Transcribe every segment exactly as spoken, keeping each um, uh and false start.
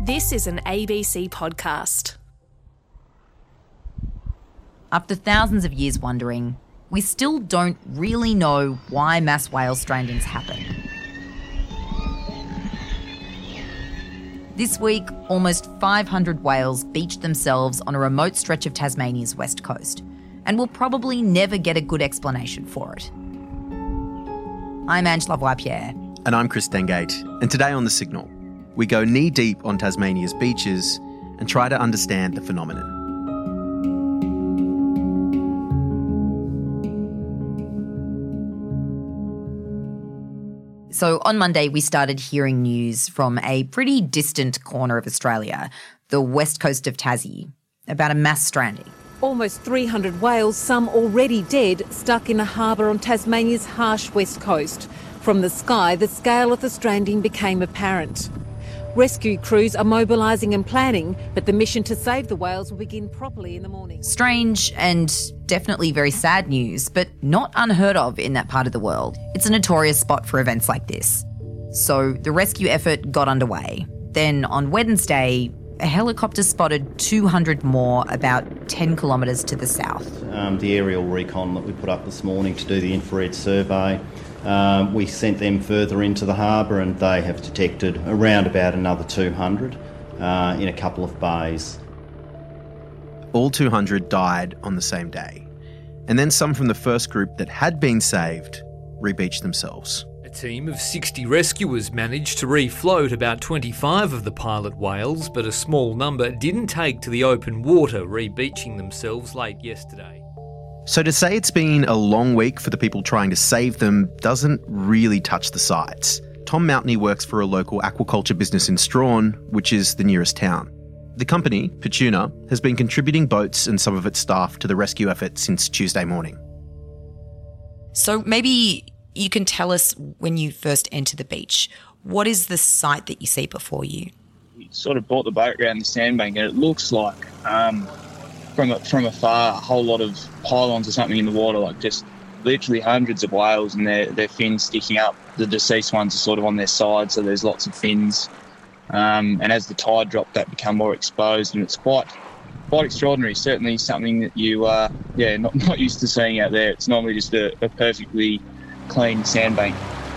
This is an A B C podcast. After thousands of years wondering, we still don't really know why mass whale strandings happen. This week, almost five hundred whales beached themselves on a remote stretch of Tasmania's west coast, and we'll probably never get a good explanation for it. I'm Ange Lavoie-Pierre. And I'm Chris Dengate. And today on The Signal, we go knee-deep on Tasmania's beaches and try to understand the phenomenon. So on Monday, we started hearing news from a pretty distant corner of Australia, the west coast of Tassie, about a mass stranding. Almost three hundred whales, some already dead, stuck in a harbour on Tasmania's harsh west coast. From the sky, the scale of the stranding became apparent. Rescue crews are mobilising and planning, but the mission to save the whales will begin properly in the morning. Strange and definitely very sad news, but not unheard of in that part of the world. It's a notorious spot for events like this. So the rescue effort got underway. Then on Wednesday, a helicopter spotted two hundred more about ten kilometres to the south. Um, the aerial recon that we put up this morning to do the infrared survey, um, we sent them further into the harbour and they have detected around about another two hundred uh, in a couple of bays. All two hundred died on the same day. And then some from the first group that had been saved re-beached themselves. A team of sixty rescuers managed to refloat about twenty-five of the pilot whales, but a small number didn't take to the open water, re-beaching themselves late yesterday. So to say it's been a long week for the people trying to save them doesn't really touch the sides. Tom Mountney works for a local aquaculture business in Strahan, which is the nearest town. The company, Petuna, has been contributing boats and some of its staff to the rescue effort since Tuesday morning. So maybe you can tell us when you first enter the beach, what is the sight that you see before you? We sort of brought the boat around the sandbank and it looks like, um, from from afar, a whole lot of pylons or something in the water, like just literally hundreds of whales and their, their fins sticking up. The deceased ones are sort of on their side, so there's lots of fins. Um, and as the tide dropped, that became more exposed, and it's quite quite extraordinary. Certainly something that you, uh, yeah, not, not used to seeing out there. It's normally just a, a perfectly clean sandbank.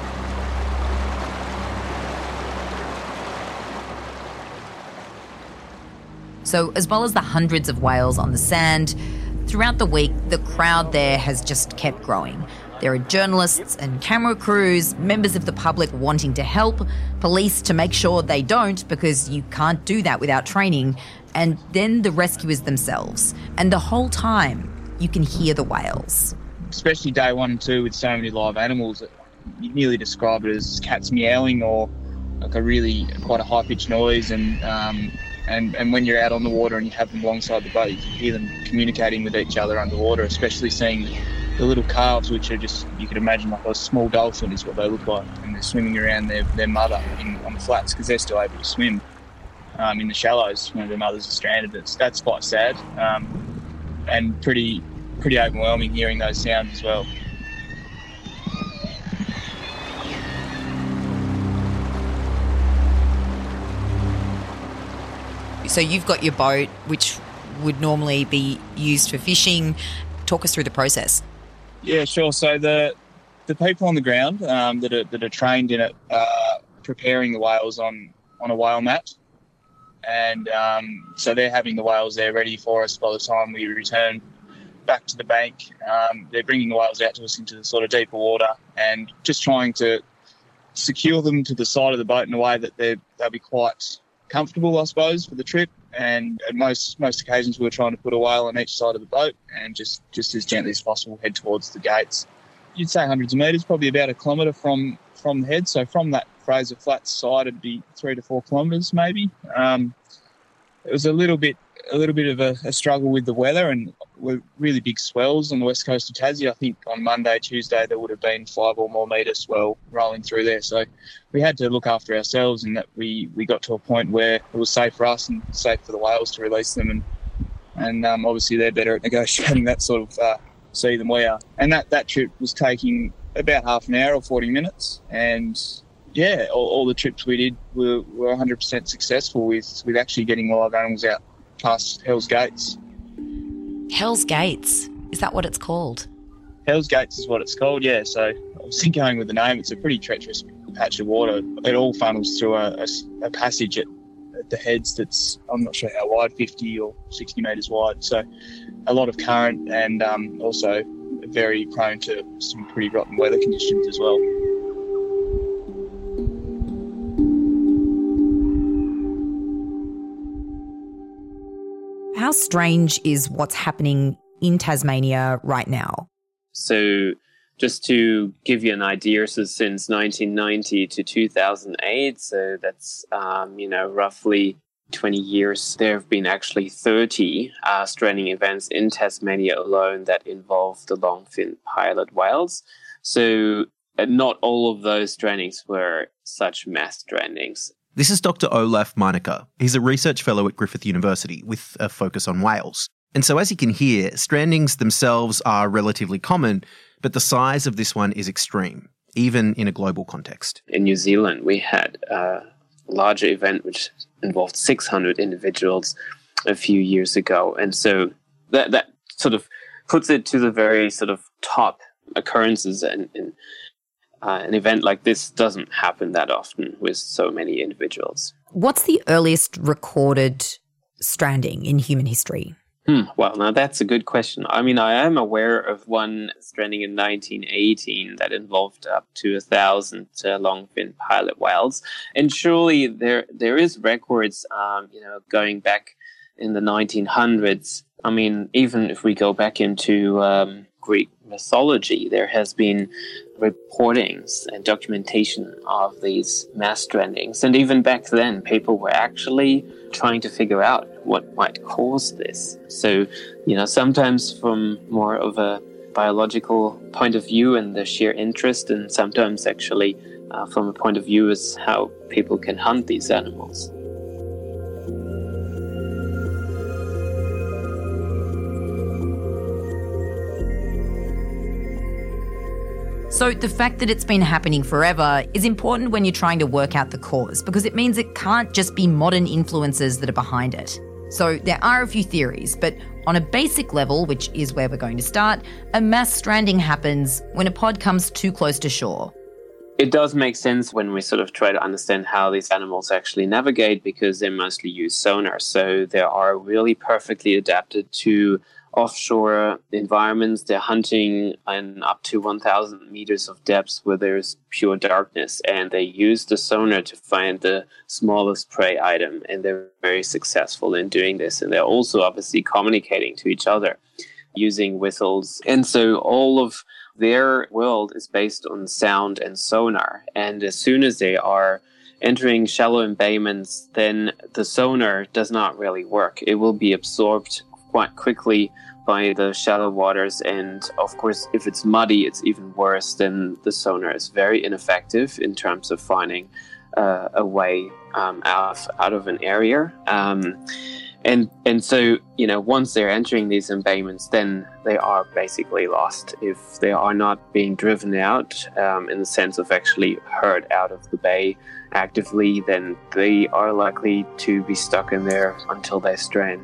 So as well as the hundreds of whales on the sand, throughout the week, the crowd there has just kept growing. There are journalists and camera crews, members of the public wanting to help, police to make sure they don't because you can't do that without training, and then the rescuers themselves. And the whole time, you can hear the whales. Especially day one and two with so many live animals, you nearly describe it as cats meowing or like a really quite a high-pitched noise. And um, and and when you're out on the water and you have them alongside the boat, you can hear them communicating with each other underwater, especially seeing the little calves, which are just, you could imagine like a small dolphin is what they look like, and they're swimming around their, their mother in, on the flats because they're still able to swim um, in the shallows when their mothers are stranded. It's, that's quite sad um, and pretty pretty overwhelming hearing those sounds as well. So you've got your boat, which would normally be used for fishing. Talk us through the process. Yeah, sure. So the the people on the ground um, that are that are trained in it are preparing the whales on, on a whale mat, and um, so they're having the whales there ready for us by the time we return back to the bank. Um, they're bringing the whales out to us into the sort of deeper water and just trying to secure them to the side of the boat in a way that they're, they'll be quite comfortable, I suppose, for the trip. And at most most occasions we were trying to put a whale on each side of the boat and just, just as gently as possible head towards the gates. You'd say hundreds of metres, probably about a kilometre from, from the head. So from that Fraser Flats side, it'd be three to four kilometres maybe. Um, it was a little bit a little bit of a, a struggle with the weather, and we're really big swells on the west coast of Tassie. I think on Monday, Tuesday, there would have been five or more metre swell rolling through there. So we had to look after ourselves, and that we, we got to a point where it was safe for us and safe for the whales to release them. And and um, obviously they're better at negotiating that sort of uh, sea than we are. And that, that trip was taking about half an hour or forty minutes, and yeah, all, all the trips we did were, were one hundred percent successful with, with actually getting live animals out past Hell's Gates. Hell's Gates, is that what it's called? Hell's Gates is what it's called, yeah. So obviously going with the name, it's a pretty treacherous patch of water. It all funnels through a, a, a passage at, at the heads that's, I'm not sure how wide, fifty or sixty metres wide. So a lot of current and um, also very prone to some pretty rotten weather conditions as well. How strange is what's happening in Tasmania right now? So just to give you an idea, so since nineteen ninety to two thousand eight, so that's, um, you know, roughly twenty years, there have been actually thirty uh, stranding events in Tasmania alone that involve the longfin pilot whales. So uh, not all of those strandings were such mass strandings. This is Doctor Olaf Meinecker. He's a research fellow at Griffith University with a focus on whales. And so as you can hear, strandings themselves are relatively common, but the size of this one is extreme, even in a global context. In New Zealand, we had a larger event which involved six hundred individuals a few years ago. And so that, that sort of puts it to the very sort of top occurrences, and, and uh, an event like this doesn't happen that often with so many individuals. What's the earliest recorded stranding in human history? Hmm. Well, now that's a good question. I mean, I am aware of one stranding in nineteen eighteen that involved up to a thousand uh, longfin pilot whales, and surely there there is records, um, you know, going back in the nineteen hundreds. I mean, even if we go back into um, Greek mythology, there has been reportings and documentation of these mass strandings, and even back then, people were actually trying to figure out what might cause this. So, you know, sometimes from more of a biological point of view and the sheer interest, and sometimes actually uh, from a point of view as how people can hunt these animals. So the fact that it's been happening forever is important when you're trying to work out the cause, because it means it can't just be modern influences that are behind it. So there are a few theories, but on a basic level, which is where we're going to start, a mass stranding happens when a pod comes too close to shore. It does make sense when we sort of try to understand how these animals actually navigate, because they mostly use sonar. So they are really perfectly adapted to offshore environments. They're hunting in up to one thousand meters of depth where there's pure darkness, and they use the sonar to find the smallest prey item, and they're very successful in doing this. And they're also obviously communicating to each other using whistles. And so all of their world is based on sound and sonar. And as soon as they are entering shallow embayments, then the sonar does not really work. It will be absorbed quite quickly by the shallow waters, and of course if it's muddy it's even worse. Then the sonar is very ineffective in terms of finding uh, a way um, out, of, out of an area, um, and and so you know once they're entering these embayments, then they are basically lost. If they are not being driven out um, in the sense of actually herd out of the bay actively, then they are likely to be stuck in there until they strand.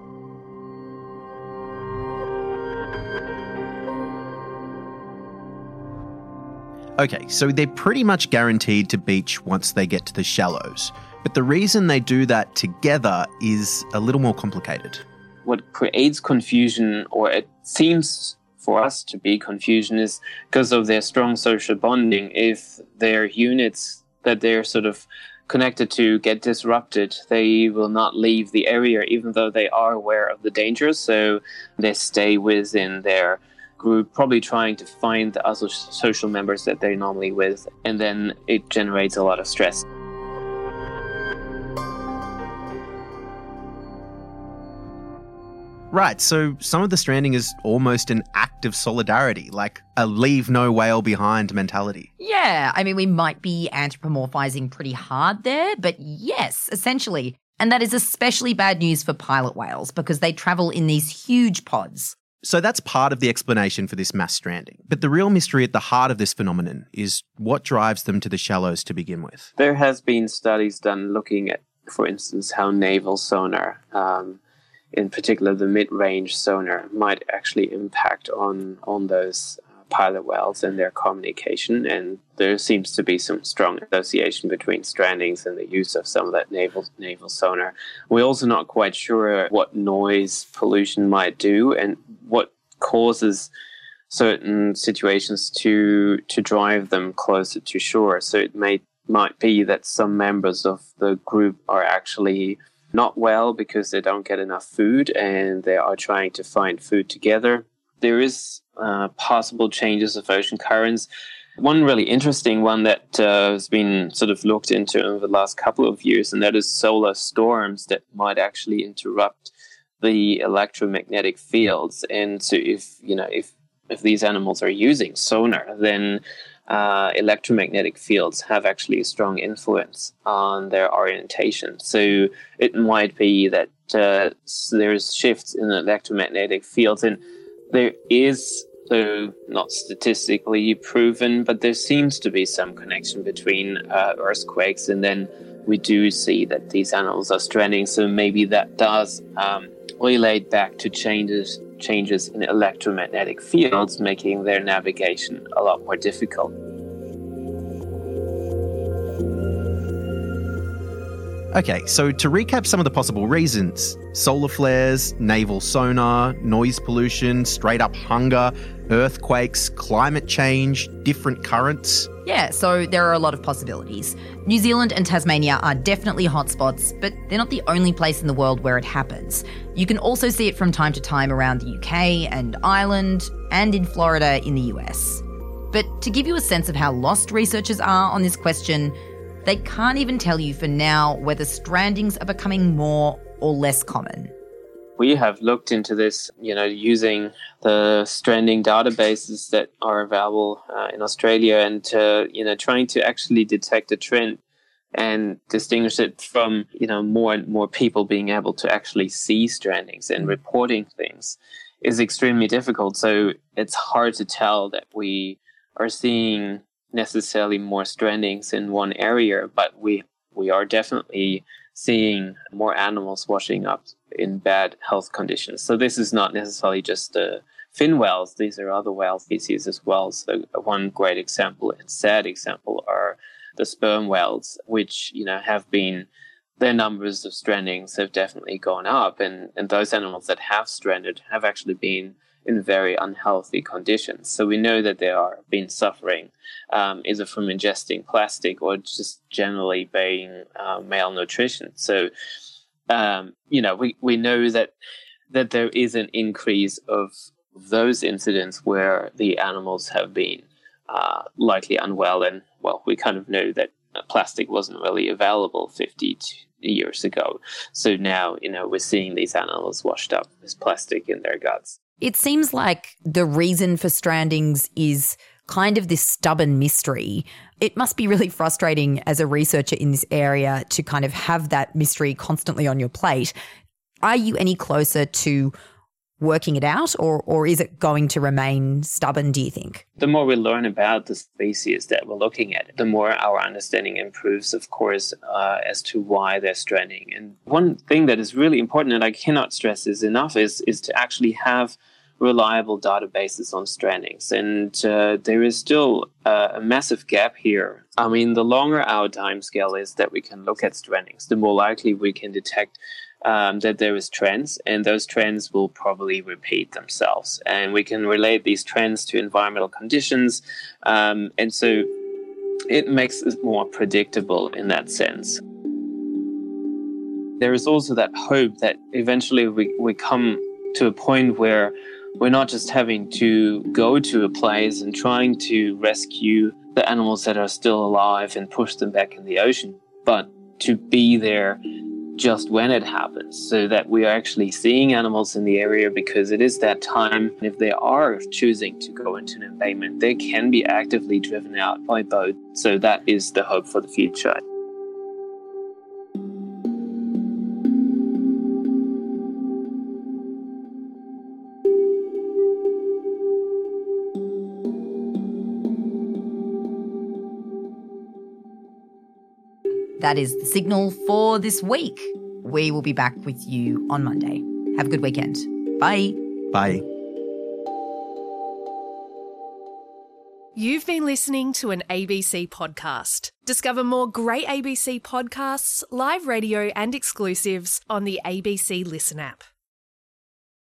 Okay, so they're pretty much guaranteed to beach once they get to the shallows. But the reason they do that together is a little more complicated. What creates confusion, or it seems for us to be confusion, is because of their strong social bonding. If their units that they're sort of connected to get disrupted, they will not leave the area even though they are aware of the danger. So they stay within their group, probably trying to find the other social members that they're normally with, and then it generates a lot of stress. Right, so some of the stranding is almost an act of solidarity, like a leave no whale behind mentality. Yeah, I mean, we might be anthropomorphizing pretty hard there, but yes, essentially. And that is especially bad news for pilot whales because they travel in these huge pods. So that's part of the explanation for this mass stranding. But the real mystery at the heart of this phenomenon is what drives them to the shallows to begin with. There has been studies done looking at, for instance, how naval sonar, um, in particular the mid-range sonar, might actually impact on, on those uh, pilot whales and their communication. And there seems to be some strong association between strandings and the use of some of that naval naval sonar. We're also not quite sure what noise pollution might do and what causes certain situations to to drive them closer to shore. So it may might be that some members of the group are actually not well because they don't get enough food and they are trying to find food together. There is uh, possible changes of ocean currents. One really interesting one that uh, has been sort of looked into over the last couple of years, and that is solar storms that might actually interrupt the electromagnetic fields. And so if, you know, if, if these animals are using sonar, then uh, electromagnetic fields have actually a strong influence on their orientation. So it might be that uh, there's shifts in electromagnetic fields, and there is, though not statistically proven, but there seems to be some connection between uh, earthquakes, and then we do see that these animals are stranding. So maybe that does um, relate back to changes changes in electromagnetic fields, making their navigation a lot more difficult. Okay, so to recap some of the possible reasons: solar flares, naval sonar, noise pollution, straight up hunger, earthquakes, climate change, different currents. Yeah, so there are a lot of possibilities. New Zealand and Tasmania are definitely hotspots, but they're not the only place in the world where it happens. You can also see it from time to time around the U K and Ireland and in Florida in the U S. But to give you a sense of how lost researchers are on this question, they can't even tell you for now whether strandings are becoming more or less common. We have looked into this, you know, using the stranding databases that are available uh, in Australia, and uh, you know, trying to actually detect a trend and distinguish it from, you know, more and more people being able to actually see strandings and reporting things is extremely difficult. So it's hard to tell that we are seeing necessarily more strandings in one area, but we we are definitely seeing more animals washing up in bad health conditions. So this is not necessarily just the fin whales, these are other whale species as well. So one great example and sad example are the sperm whales, which, you know, have been, their numbers of strandings have definitely gone up, and, and those animals that have stranded have actually been in very unhealthy conditions. So we know that they are been suffering um, either from ingesting plastic or just generally being uh, malnutrition. So, um, you know, we, we know that that there is an increase of those incidents where the animals have been uh, likely unwell. And, well, we kind of know that plastic wasn't really available fifty years ago. So now, you know, we're seeing these animals washed up with plastic in their guts. It seems like the reason for strandings is kind of this stubborn mystery. It must be really frustrating as a researcher in this area to kind of have that mystery constantly on your plate. Are you any closer to working it out, or or is it going to remain stubborn, do you think? The more we learn about the species that we're looking at, the more our understanding improves, of course, uh, as to why they're stranding. And one thing that is really important, and I cannot stress this enough, is, is to actually have reliable databases on strandings. And uh, there is still uh, a massive gap here. I mean, the longer our timescale is that we can look at strandings, the more likely we can detect Um, that there is trends, and those trends will probably repeat themselves. And we can relate these trends to environmental conditions. Um, and so it makes it more predictable in that sense. There is also that hope that eventually we, we come to a point where we're not just having to go to a place and trying to rescue the animals that are still alive and push them back in the ocean, but to be there just when it happens, so that we are actually seeing animals in the area, because it is that time. If they are choosing to go into an embayment, they can be actively driven out by boat. So that is the hope for the future. that is the signal for this week. We will be back with you on Monday. Have a good weekend. Bye. Bye. You've been listening to an A B C podcast. Discover more great A B C podcasts, live radio and exclusives on the A B C Listen app.